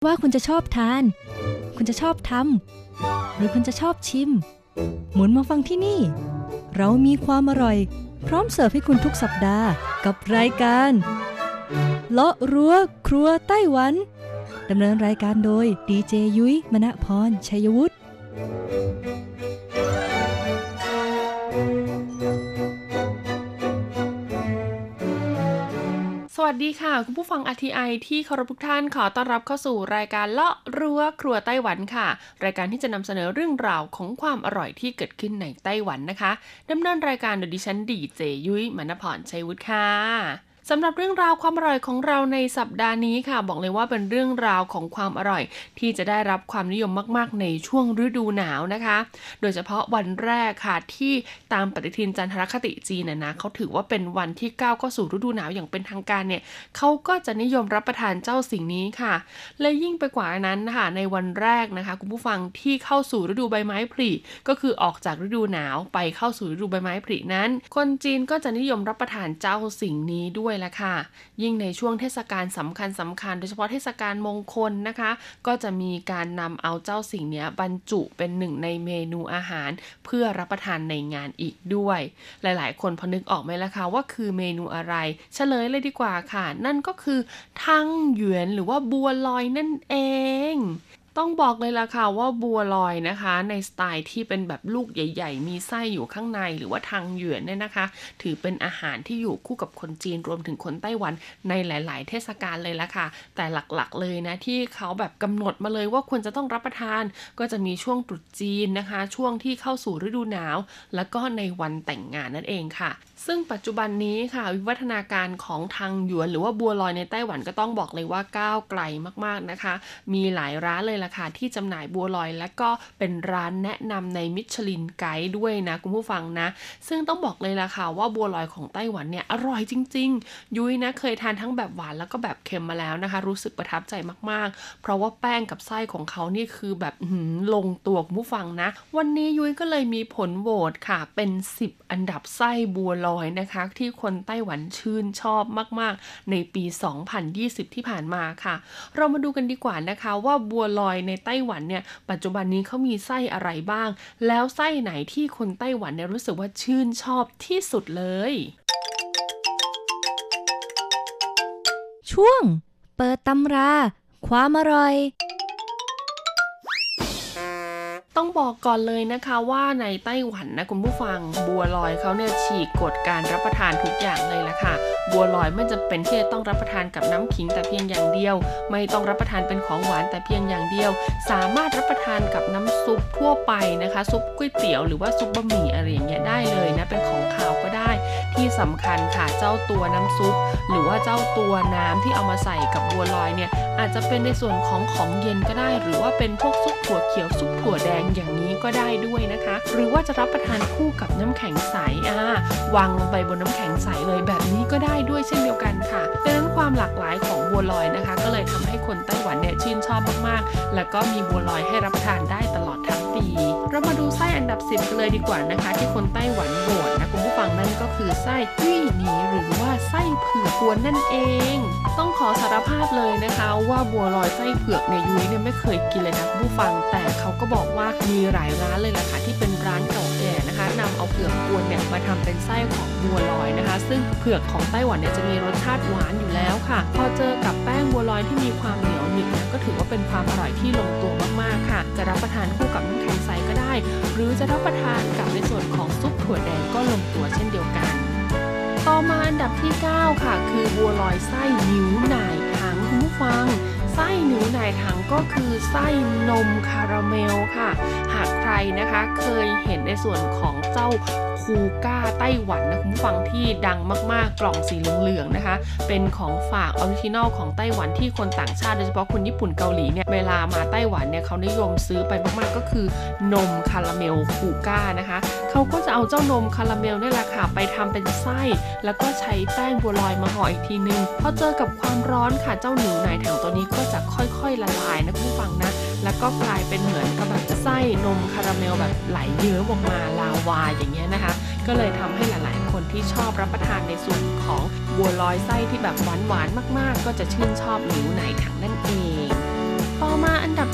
ว่าคุณจะชอบทานคุณจะชอบทำหรือคุณจะชอบชิมหมุนมาฟังที่นี่เรามีความอร่อยพร้อมเสิร์ฟให้คุณทุกสัปดาห์กับรายการเลาะรั้วครัวไต้หวันดำเนินรายการโดยดีเจยุ้ยมณพรชัยวุฒิสวัสดีค่ะคุณผู้ฟัง RTI ที่เคารพทุกท่านขอต้อนรับเข้าสู่รายการเลาะรั้วครัวไต้หวันค่ะรายการที่จะนำเสนอเรื่องราวของความอร่อยที่เกิดขึ้นในไต้หวันนะคะดำเนินรายการโดยดิฉันดีเจยุ้ยมณพรชัยวุฒิค่ะสำหรับเรื่องราวความอร่อยของเราในสัปดาห์นี้ค่ะบอกเลยว่าเป็นเรื่องราวของความอร่อยที่จะได้รับความนิยมมากๆในช่วงฤดูหนาวนะคะโดยเฉพาะวันแรกค่ะที่ตามปฏิทินจันทรคติจีนนะเขาถือว่าเป็นวันที่ก้าวเข้าสู่ฤดูหนาวอย่างเป็นทางการเนี่ยเขาก็จะนิยมรับประทานเจ้าสิ่งนี้ค่ะและยิ่งไปกว่านั้นค่ะในวันแรกนะคะคุณผู้ฟังที่เข้าสู่ฤดูใบไม้ผลิก็คือออกจากฤดูหนาวไปเข้าสู่ฤดูใบไม้ผลินั้นคนจีนก็จะนิยมรับประทานเจ้าสิ่งนี้ด้วยละค่ะยิ่งในช่วงเทศกาลสำคัญโดยเฉพาะเทศกาลมงคลนะคะก็จะมีการนำเอาเจ้าสิ่งนี้บรรจุเป็นหนึ่งในเมนูอาหารเพื่อรับประทานในงานอีกด้วยหลายๆคนพอนึกออกไหมล่ะคะว่าคือเมนูอะไรเฉลยเลยดีกว่าค่ะนั่นก็คือทังหยวนหรือว่าบัวลอยนั่นเองต้องบอกเลยล่ะค่ะว่าบัวลอยนะคะในสไตล์ที่เป็นแบบลูกใหญ่ๆมีไส้อยู่ข้างในหรือว่าทังหยวนเนี่ยนะคะถือเป็นอาหารที่อยู่คู่กับคนจีนรวมถึงคนไต้หวันในหลายๆเทศกาลเลยล่ะค่ะแต่หลักๆเลยนะที่เขาแบบกำหนดมาเลยว่าควรจะต้องรับประทานก็จะมีช่วงตรุษจีนนะคะช่วงที่เข้าสู่ฤดูหนาวแล้วก็ในวันแต่งงานนั่นเองค่ะซึ่งปัจจุบันนี้ค่ะวิวัฒนาการของทังหยวนหรือว่าบัวลอยในไต้หวันก็ต้องบอกเลยว่าก้าวไกลมากๆนะคะมีหลายร้านเลยล่ะค่ะที่จำหน่ายบัวลอยและก็เป็นร้านแนะนำในมิชลินไกด์ด้วยนะคุณผู้ฟังนะซึ่งต้องบอกเลยล่ะค่ะว่าบัวลอยของไต้หวันเนี่ยอร่อยจริงๆยุ้ยนะเคยทานทั้งแบบหวานแล้วก็แบบเค็มมาแล้วนะคะรู้สึกประทับใจมากๆเพราะว่าแป้งกับไส้ของเขานี่คือแบบลงตัวคุณผู้ฟังนะวันนี้ยุ้ยก็เลยมีผลโหวตค่ะเป็น10อันดับไส้บัวลอยนะคะที่คนไต้หวันชื่นชอบมากๆในปี2020ที่ผ่านมาค่ะเรามาดูกันดีกว่านะคะว่าบัวลอยในไต้หวันเนี่ยปัจจุบันนี้เขามีไส้อะไรบ้างแล้วไส้ไหนที่คนไต้หวันเนี่ยรู้สึกว่าชื่นชอบที่สุดเลยช่วงเปิดตำราความอร่อยต้องบอกก่อนเลยนะคะว่าในไต้หวันนะคุณผู้ฟังบัวลอยเขาเนี่ยฉีกกฎการรับประทานทุกอย่างเลยละค่ะบัวลอยไม่จำเป็นที่จะต้องรับประทานกับน้ำขิงแต่เพียงอย่างเดียวไม่ต้องรับประทานเป็นของหวานแต่เพียงอย่างเดียวสามารถรับประทานกับน้ำซุปทั่วไปนะคะซุปก๋วยเตี๋ยวหรือว่าซุปบะหมี่อะไรอย่างเงี้ยได้เลยนะเป็นของคาวก็ได้ที่สำคัญค่ะเจ้าตัวน้ำซุปหรือว่าเจ้าตัวน้ำที่เอามาใส่กับบัวลอยเนี่ยอาจจะเป็นในส่วนของเย็นก็ได้หรือว่าเป็นพวกซุปถั่วเขียวซุปถั่วแดงอย่างนี้ก็ได้ด้วยนะคะหรือว่าจะรับประทานคู่กับน้ำแข็งใสวางลงไปบนน้ำแข็งใสเลยแบบนี้ก็ได้ด้วยเช่นเดียวกันค่ะดังนั้นความหลากหลายของบัวลอยนะคะก็เลยทำให้คนไต้หวันเนี่ยชื่นชอบมากๆแล้วก็มีบัวลอยให้รับประทานได้ตลอดทั้งปีเรามาดูไส้อันดับ10กันเลยดีกว่านะคะที่คนไต้หวันโหวตนะคุณผู้ฟังนั่นก็คือไส้ยี่หนีหรือว่าไส้เผือกกวนนั่นเองต้องขอสารภาพเลยนะคะว่าบัวลอยไส้เผือกเนี่ยยุ้ยเนี่ยไม่เคยกินเลยนะคุณผู้ฟังแต่เขาก็บอกว่ามีหลายร้านเลยล่ะค่ะที่เป็นร้านเก่าแก่นะคะนำเอาเผือกกวนเนี่ยมาทำเป็นไส้ของบัวลอยนะคะซึ่งเผือกของไต้หวันเนี่ยจะมีรสชาติหวานอยู่แล้วค่ะพอเจอกับแป้งบัวลอยที่มีความเหนียวหนึบเนี่ยก็ถือว่าเป็นความอร่อยที่ลงตัวมากๆค่ะจะรับประทานคู่กับน้ำแข็งใสก็ได้หรือจะรับประทานกับในส่วนของซุปถั่วแดงก็ลงตัวเช่นเดียวกันต่อมาอันดับที่9ค่ะคือบัวลอยไส้นิ้วหน่ายถังคุณผู้ฟังไส้นิ้วหน่ายถังก็คือไส้นมคาราเมลค่ะหากใครนะคะเคยเห็นในส่วนของเจ้าคูก้าไต้หวันนะคุณผู้ฟังที่ดังมากๆกล่องสีเหลืองๆนะคะเป็นของฝากออริจินอลของไต้หวันที่คนต่างชาติโดยเฉพาะคนญี่ปุ่นเกาหลีเนี่ยเวลามาไต้หวันเนี่ยเขานิยมซื้อไปมากๆก็คือนมคาราเมลคูก้านะคะเขาก็จะเอาเจ้านมคาราเมลนี่แหละค่ะไปทำเป็นไส้แล้วก็ใช้แป้งบัวลอยมาห่ออีกทีนึงพอเจอกับความร้อนค่ะเจ้าหนูนายถังตัวนี้ก็จะค่อยๆละลายนะคุณผู้ฟังนะแล้วก็กลายเป็นเหมือนกับแบบไส้นมคาราเมลแบบไหลเยิ้มออกมาลาวาอย่างเงี้ยนะคะก็เลยทำให้หลายๆคนที่ชอบรับประทานในส่วนของบัวลอยไส้ที่แบบหวานๆมากๆก็จะชื่นชอบหลิวไหนถังนั่นเอง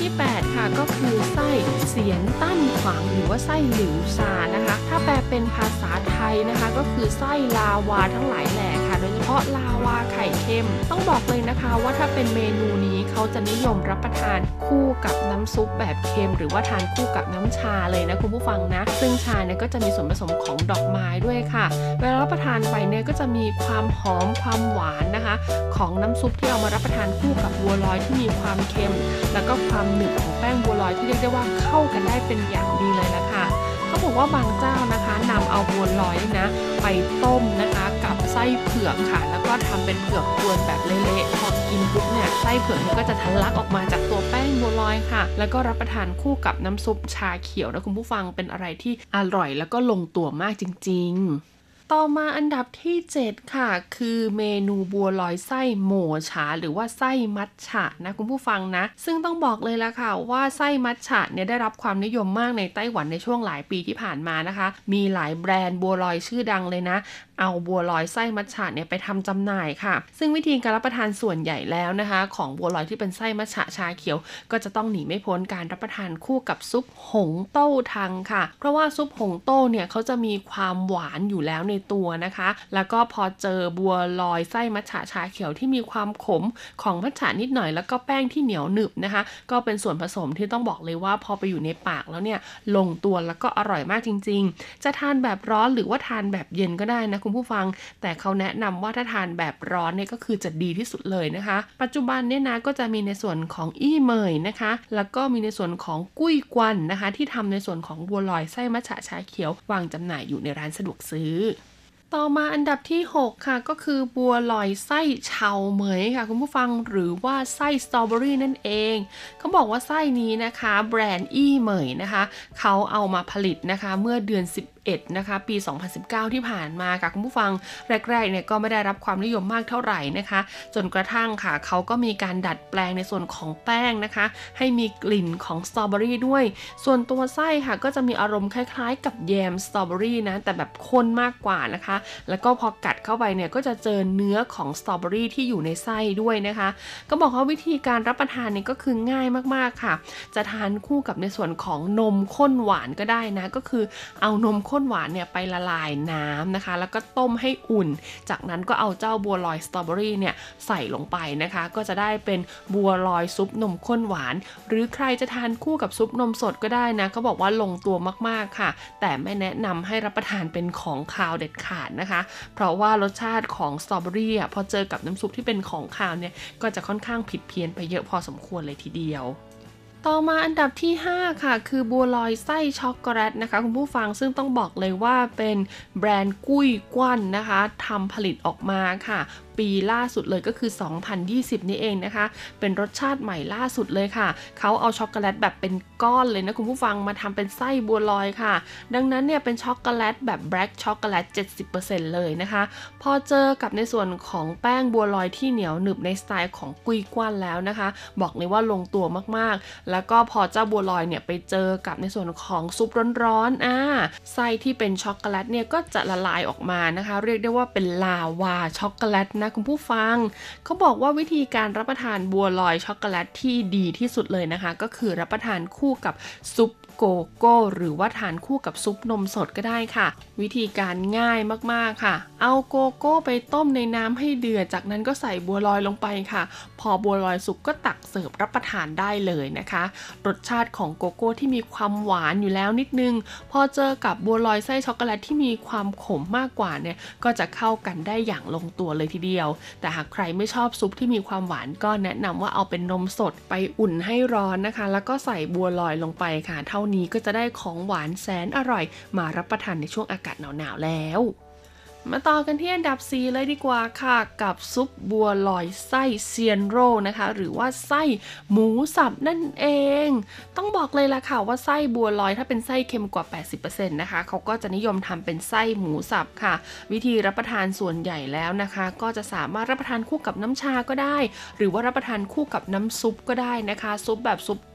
ที่8ค่ะก็คือไส้เสียนตั้นขวางหรือว่าไส้หลิวซานะคะถ้าแปลเป็นภาษาไทยนะคะก็คือไส้ลาวาทั้งหลายแหล่ค่ะโดยเฉพาะลาวาไข่เค็มต้องบอกเลยนะคะว่าถ้าเป็นเมนูนี้เขาจะนิยมรับประทานคู่กับน้ำซุปแบบเค็มหรือว่าทานคู่กับน้ำชาเลยนะคุณผู้ฟังนะซึ่งชาเนี่ยก็จะมีส่วนผสมของดอกไม้ด้วยค่ะเวลารับประทานไปเนี่ยก็จะมีความหอมความหวานนะคะของน้ำซุปที่เอามารับประทานคู่กับบัวลอยที่มีความเค็มแล้วก็ความหนึบของแป้งบัวลอยที่เรียกได้ว่าเข้ากันได้เป็นอย่างดีเลยละค่ะเขาบอกว่าบางเจ้านะคะนำเอาบัวลอยนะไปต้มนะคะกับไส้เผือกค่ะแล้วก็ทำเป็นเผือกกวนแบบเละๆพอกินปุ๊บเนี่ยไส้เผือกมันก็จะทะลักออกมาจากตัวแป้งบัวลอยค่ะแล้วก็รับประทานคู่กับน้ำซุปชาเขียวนะคุณผู้ฟังเป็นอะไรที่อร่อยแล้วก็ลงตัวมากจริงๆต่อมาอันดับที่7ค่ะคือเมนูบัวลอยไส้โหม่ฉาหรือว่าไส้มัทฉะนะคุณผู้ฟังนะซึ่งต้องบอกเลยละค่ะว่าไส้มัทฉะเนี่ยได้รับความนิยมมากในไต้หวันในช่วงหลายปีที่ผ่านมานะคะมีหลายแบรนด์บัวลอยชื่อดังเลยนะเอาบัวลอยไส้มัทฉะเนี่ยไปทำจำหน่ายค่ะซึ่งวิธีการรับประทานส่วนใหญ่แล้วนะคะของบัวลอยที่เป็นไส้มัทฉะชาเขียวก็จะต้องหนีไม่พ้นการรับประทานคู่กับซุปหงเต้าทังค่ะเพราะว่าซุปหงเต้าเนี่ยเขาจะมีความหวานอยู่แล้วในตัวนะคะแล้วก็พอเจอบัวลอยไส้มัทฉะชาเขียวที่มีความขมของมัทฉะนิดหน่อยแล้วก็แป้งที่เหนียวหนึบนะคะก็เป็นส่วนผสมที่ต้องบอกเลยว่าพอไปอยู่ในปากแล้วเนี่ยลงตัวแล้วก็อร่อยมากจริงๆจะทานแบบร้อนหรือว่าทานแบบเย็นก็ได้นะคุณผู้ฟังแต่เขาแนะนำว่าถ้าทานแบบร้อนเนี่ยก็คือจะดีที่สุดเลยนะคะปัจจุบันเนี่ยนะก็จะมีในส่วนของอี้เหมยนะคะแล้วก็มีในส่วนของกุ้ยกวนนะคะที่ทำในส่วนของบัวลอยไส้มัทฉะชาเขียววางจำหน่ายอยู่ในร้านสะดวกซื้อต่อมาอันดับที่6ค่ะก็คือบัวลอยไส้เฉาเหมยค่ะคุณผู้ฟังหรือว่าไส้สตรอเบอรี่นั่นเองเขาบอกว่าไส้นี้นะคะแบรนด์อี้เหมยนะคะเขาเอามาผลิตนะคะเมื่อเดือน11นะคะปี2019ที่ผ่านมาค่ะคุณผู้ฟังแรกๆเนี่ยก็ไม่ได้รับความนิยมมากเท่าไหร่นะคะจนกระทั่งค่ะเขาก็มีการดัดแปลงในส่วนของแป้งนะคะให้มีกลิ่นของสตรอเบอรี่ด้วยส่วนตัวไส้ค่ะก็จะมีอารมณ์คล้ายๆกับแยมสตรอเบอรี่นะแต่แบบข้นมากกว่านะคะแล้วก็พอกัดเข้าไปเนี่ยก็จะเจอเนื้อของสตรอเบอรี่ที่อยู่ในไส้ด้วยนะคะก็บอกว่าวิธีการรับประทานเนี่ยก็คือง่ายมากๆค่ะจะทานคู่กับในส่วนของนมข้นหวานก็ได้นะก็คือเอานมข้นหวานเนี่ยไปละลายน้ำนะคะแล้วก็ต้มให้อุ่นจากนั้นก็เอาเจ้าบัวลอยสตรอเบอรี่เนี่ยใส่ลงไปนะคะก็จะได้เป็นบัวลอยซุปนมข้นหวานหรือใครจะทานคู่กับซุปนมสดก็ได้นะเขาบอกว่าลงตัวมากๆค่ะแต่ไม่แนะนำให้รับประทานเป็นของคาวเด็ดขาดนะคะเพราะว่ารสชาติของสตรอเบอรี่พอเจอกับน้ำซุปที่เป็นของคาวเนี่ยก็จะค่อนข้างผิดเพี้ยนไปเยอะพอสมควรเลยทีเดียวต่อมาอันดับที่5ค่ะคือบัวลอยไส้ช็อกโกแลตนะคะคุณผู้ฟังซึ่งต้องบอกเลยว่าเป็นแบรนด์กุ้ยกวนนะคะทำผลิตออกมาค่ะปีล่าสุดเลยก็คือ2020นี่เองนะคะเป็นรสชาติใหม่ล่าสุดเลยค่ะเขาเอาช็อกโกแลตแบบเป็นก้อนเลยนะคุณผู้ฟังมาทำเป็นไส้บัวลอยค่ะดังนั้นเนี่ยเป็นช็อกโกแลตแบบแบล็คช็อกโกแลต 70% เลยนะคะพอเจอกับในส่วนของแป้งบัวลอยที่เหนียวหนึบในสไตล์ของกุ้ยกวนแล้วนะคะบอกเลยว่าลงตัวมากๆแล้วก็พอเจ้าบัวลอยเนี่ยไปเจอกับในส่วนของซุปร้อนๆไส้ที่เป็นช็อกโกแลตเนี่ยก็จะละลายออกมานะคะเรียกได้ว่าเป็นลาวาช็อกโกแลตนะคุณผู้ฟังเขาบอกว่าวิธีการรับประทานบัวลอยช็อกโกแลตที่ดีที่สุดเลยนะคะก็คือรับประทานคู่กับซุปโกโก้หรือว่าทานคู่กับซุปนมสดก็ได้ค่ะวิธีการง่ายมากๆค่ะเอาโกโก้ไปต้มในน้ำให้เดือดจากนั้นก็ใส่บัวลอยลงไปค่ะพอบัวลอยสุกก็ตักเสิร์ฟรับประทานได้เลยนะคะรสชาติของโกโก้ที่มีความหวานอยู่แล้วนิดนึงพอเจอกับบัวลอยไส้ช็อกโกแลตที่มีความขมมากกว่าเนี่ยก็จะเข้ากันได้อย่างลงตัวเลยทีเดียวแต่หากใครไม่ชอบซุปที่มีความหวานก็แนะนำว่าเอาเป็นนมสดไปอุ่นให้ร้อนนะคะแล้วก็ใส่บัวลอยลงไปค่ะเท่านี้ก็จะได้ของหวานแสนอร่อยมารับประทานในช่วงอากาศหนาวๆแล้วมาต่อกันที่อันดับ4เลยดีกว่าค่ะกับซุปบัวลอยไส้เซียนโร่นะคะหรือว่าไส้หมูสับนั่นเองต้องบอกเลยล่ะค่ะว่าไส้บัวลอยถ้าเป็นไส้เค็มกว่า 80% นะคะเขาก็จะนิยมทำเป็นไส้หมูสับค่ะวิธีรับประทานส่วนใหญ่แล้วนะคะก็จะสามารถรับประทานคู่กับน้ำชาก็ได้หรือว่ารับประทานคู่กับน้ำซุปก็ได้นะคะซุปแบบซุป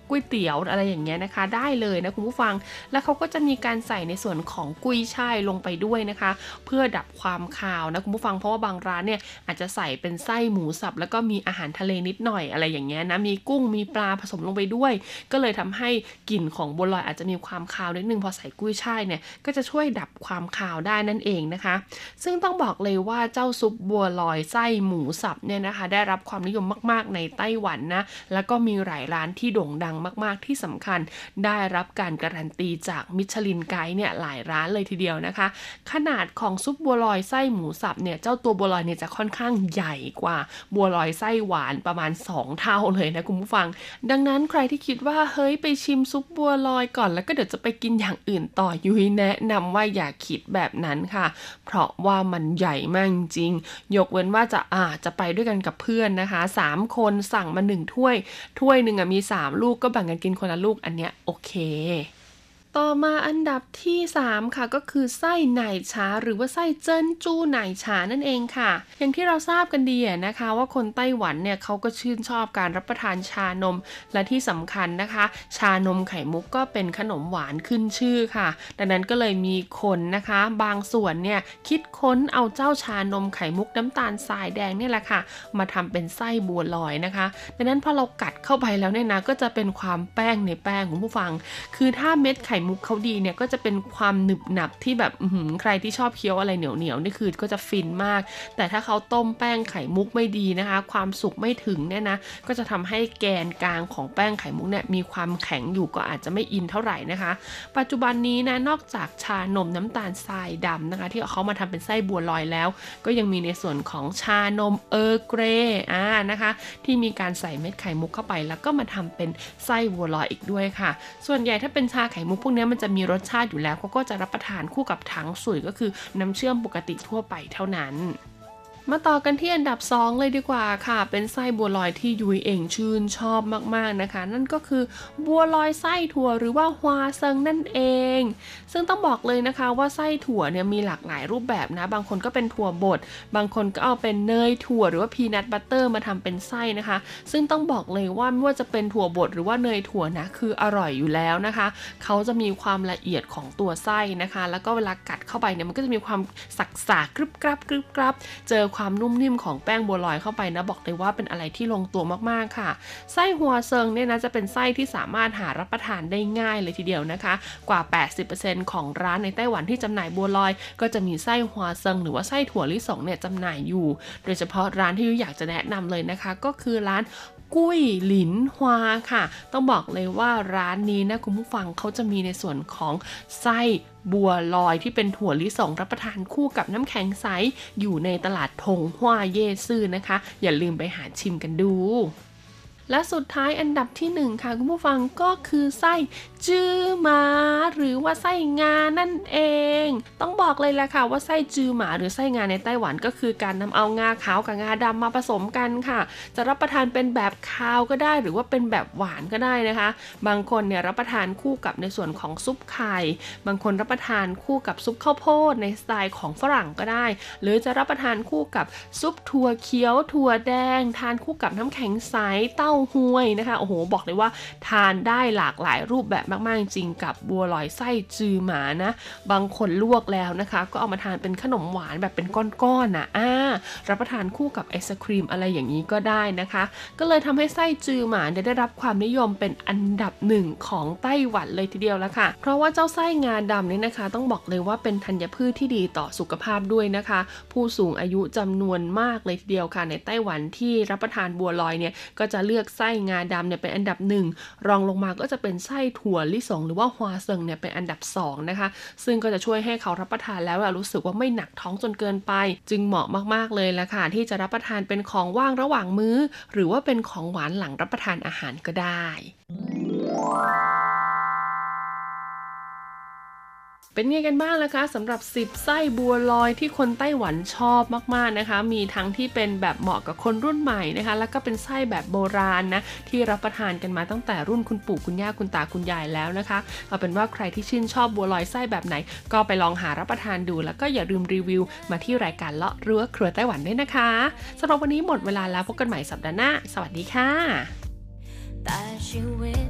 ก๋วยเตี๋ยวอะไรอย่างเงี้ยนะคะได้เลยนะคุณผู้ฟังแล้วเขาก็จะมีการใส่ในส่วนของกุ้ยช่ายลงไปด้วยนะคะเพื่อดับความคาวนะคุณผู้ฟังเพราะว่าบางร้านเนี่ยอาจจะใส่เป็นไส้หมูสับแล้วก็มีอาหารทะเลนิดหน่อยอะไรอย่างเงี้ยนะมีกุ้งมีปลาผสมลงไปด้วยก็เลยทำให้กลิ่นของบัวลอยอาจจะมีความคาวนิดนึงพอใส่กุ้ยช่ายเนี่ยก็จะช่วยดับความคาวได้นั่นเองนะคะซึ่งต้องบอกเลยว่าเจ้าซุปบัวลอยไส้หมูสับเนี่ยนะคะได้รับความนิยมมากๆในไต้หวันนะแล้วก็มีหลายร้านที่โด่งดังมากๆที่สำคัญได้รับการการันตีจากมิชลินไกด์เนี่ยหลายร้านเลยทีเดียวนะคะขนาดของซุปบัวลอยไส้หมูสับเนี่ยเจ้าตัวบัวลอยเนี่ยจะค่อนข้างใหญ่กว่าบัวลอยไส้หวานประมาณ2เท่าเลยนะคุณผู้ฟังดังนั้นใครที่คิดว่าเฮ้ยไปชิมซุปบัวลอยก่อนแล้วก็เดี๋ยวจะไปกินอย่างอื่นต่อยุ้ยแนะนำว่าอย่าคิดแบบนั้นค่ะเพราะว่ามันใหญ่มากจริงยกเว้นว่าจะไปด้วยกันกับเพื่อนนะคะ3คนสั่งมา1ถ้วยนึงมี3ลูกก็แบ่งกันกินคนละลูกอันเนี้ยโอเคต่อมาอันดับที่3ค่ะก็คือไส้ไหน่ฉาหรือว่าไส้เจิ้นจู้ไหน่ฉานั่นเองค่ะอย่างที่เราทราบกันดีนะคะว่าคนไต้หวันเนี่ยเขาก็ชื่นชอบการรับประทานชานมและที่สำคัญนะคะชานมไข่มุกก็เป็นขนมหวานขึ้นชื่อค่ะดังนั้นก็เลยมีคนนะคะบางส่วนเนี่ยคิดค้นเอาเจ้าชานมไข่มุกน้ำตาลทรายแดงเนี่ยแหละค่ะมาทำเป็นไส้บัวลอยนะคะดังนั้นพอเรากัดเข้าไปแล้วเนี่ยนะก็จะเป็นความแป้งในแป้งของผู้ฟังคือถ้าเม็ดไข่มุกเขาดีเนี่ยก็จะเป็นความหนึบหนับที่แบบใครที่ชอบเคี้ยวอะไรเหนียวนี่คือก็จะฟินมากแต่ถ้าเขาต้มแป้งไข่มุกไม่ดีนะคะความสุกไม่ถึงเนี่ยนะก็จะทำให้แกนกลางของแป้งไข่มุกเนี่ยมีความแข็งอยู่ก็อาจจะไม่อินเท่าไหร่นะคะปัจจุบันนี้นะนอกจากชานมน้ำตาลทรายดำนะคะที่เขามาทำเป็นไส้บัวลอยแล้วก็ยังมีในส่วนของชานมเออร์เกรย์นะคะที่มีการใส่เม็ดไข่มุกเข้าไปแล้วก็มาทำเป็นไส้บัวลอยอีกด้วยค่ะส่วนใหญ่ถ้าเป็นชาไข่มุกพวกนี้มันจะมีรสชาติอยู่แล้วเขาก็จะรับประทานคู่กับถังสุยก็คือน้ำเชื่อมปกติทั่วไปเท่านั้นมาต่อกันที่อันดับ2เลยดีกว่าค่ะเป็นไส้บัวลอยที่ยุ้ยเองชื่นชอบมากๆนะคะนั่นก็คือบัวลอยไส้ถั่วหรือว่าฮวาเซิงนั่นเองซึ่งต้องบอกเลยนะคะว่าไส้ถั่วเนี่ยมีหลากหลายรูปแบบนะบางคนก็เป็นถั่วบดบางคนก็เอาเป็นเนยถั่วหรือว่าพีนัทบัตเตอร์มาทำเป็นไส้นะคะซึ่งต้องบอกเลยว่าไม่ว่าจะเป็นถั่วบดหรือว่าเนยถั่วนะคืออร่อยอยู่แล้วนะคะเขาจะมีความละเอียดของตัวไส้นะคะแล้วก็เวลากัดเข้าไปเนี่ยมันก็จะมีความสักๆกรึบกรับเจอความนุ่มนิ่มของแป้งบัวลอยเข้าไปนะบอกเลยว่าเป็นอะไรที่ลงตัวมากๆค่ะไส้ฮัวเซิงเนี่ยนะจะเป็นไส้ที่สามารถหารับประทานได้ง่ายเลยทีเดียวนะคะกว่า 80% ของร้านในไต้หวันที่จำหน่ายบัวลอยก็จะมีไส้ฮัวเซิงหรือว่าไส้ถั่วลิสงเนี่ยจำหน่ายอยู่โดยเฉพาะร้านที่อยากจะแนะนำเลยนะคะก็คือร้านกุ้ยหลินฮวาค่ะต้องบอกเลยว่าร้านนี้นะคุณผู้ฟังเขาจะมีในส่วนของไส้บัวลอยที่เป็นถั่วลิสงรับประทานคู่กับน้ำแข็งใสอยู่ในตลาดทงฮวาเย่ซื่อนะคะอย่าลืมไปหาชิมกันดูและสุดท้ายอันดับที่1ค่ะคุณผู้ฟังก็คือไส้จื้อหมาหรือว่าไส้งานั่นเองต้องบอกเลยแหละค่ะว่าไส้จื้อหมาหรือไส้งาในไต้หวันก็คือการนำเอางาขาวกับงาดำมาผสมกันค่ะจะรับประทานเป็นแบบคาวก็ได้หรือว่าเป็นแบบหวานก็ได้นะคะบางคนเนี่ยรับประทานคู่กับในส่วนของซุปไข่บางคนรับประทานคู่กับซุปข้าวโพดในสไตล์ของฝรั่งก็ได้หรือจะรับประทานคู่กับซุปถั่วเขียวถั่วแดงทานคู่กับน้ำแข็งใสเต้าหู้นะคะโอ้โหบอกเลยว่าทานได้หลากหลายรูปแบบมากๆจริงกับบัวลอยไส้จือหมานะบางคนลวกแล้วนะคะก็เอามาทานเป็นขนมหวานแบบเป็นก้อนๆนะรับประทานคู่กับไอศครีมอะไรอย่างนี้ก็ได้นะคะก็เลยทำให้ไส้จือหมาได้รับความนิยมเป็นอันดับ1ของไต้หวันเลยทีเดียวแล้วค่ะเพราะว่าเจ้าไส้งาดำนี่นะคะต้องบอกเลยว่าเป็นธัญพืชที่ดีต่อสุขภาพด้วยนะคะผู้สูงอายุจำนวนมากเลยทีเดียวค่ะในไต้หวันที่รับประทานบัวลอยเนี่ยก็จะเลือกไส้งาดำเนี่ยเป็นอันดับ1รองลงมาก็จะเป็นไส้ถั่วลิสงหรือว่าฮวาเซิงเนี่ยเป็นอันดับ2นะคะซึ่งก็จะช่วยให้เขารับประทานแล้วรู้สึกว่าไม่หนักท้องจนเกินไปจึงเหมาะมากๆเลยละค่ะที่จะรับประทานเป็นของว่างระหว่างมื้อหรือว่าเป็นของหวานหลังรับประทานอาหารก็ได้เป็นไงกันบ้างล่ะคะสำหรับ10ไส้บัวลอยที่คนไต้หวันชอบมากๆนะคะมีทั้งที่เป็นแบบเหมาะกับคนรุ่นใหม่นะคะแล้วก็เป็นไส้แบบโบราณนะที่รับประทานกันมาตั้งแต่รุ่นคุณปู่คุณย่าคุณตาคุณยายแล้วนะคะเอาเป็นว่าใครที่ชื่นชอบบัวลอยไส้แบบไหนก็ไปลองหารับประทานดูแล้วก็อย่าลืมรีวิวมาที่รายการเลาะรั้วครัวไต้หวันด้วยนะคะสำหรับวันนี้หมดเวลาแล้วพบกันใหม่สัปดาห์หน้าสวัสดีค่ะ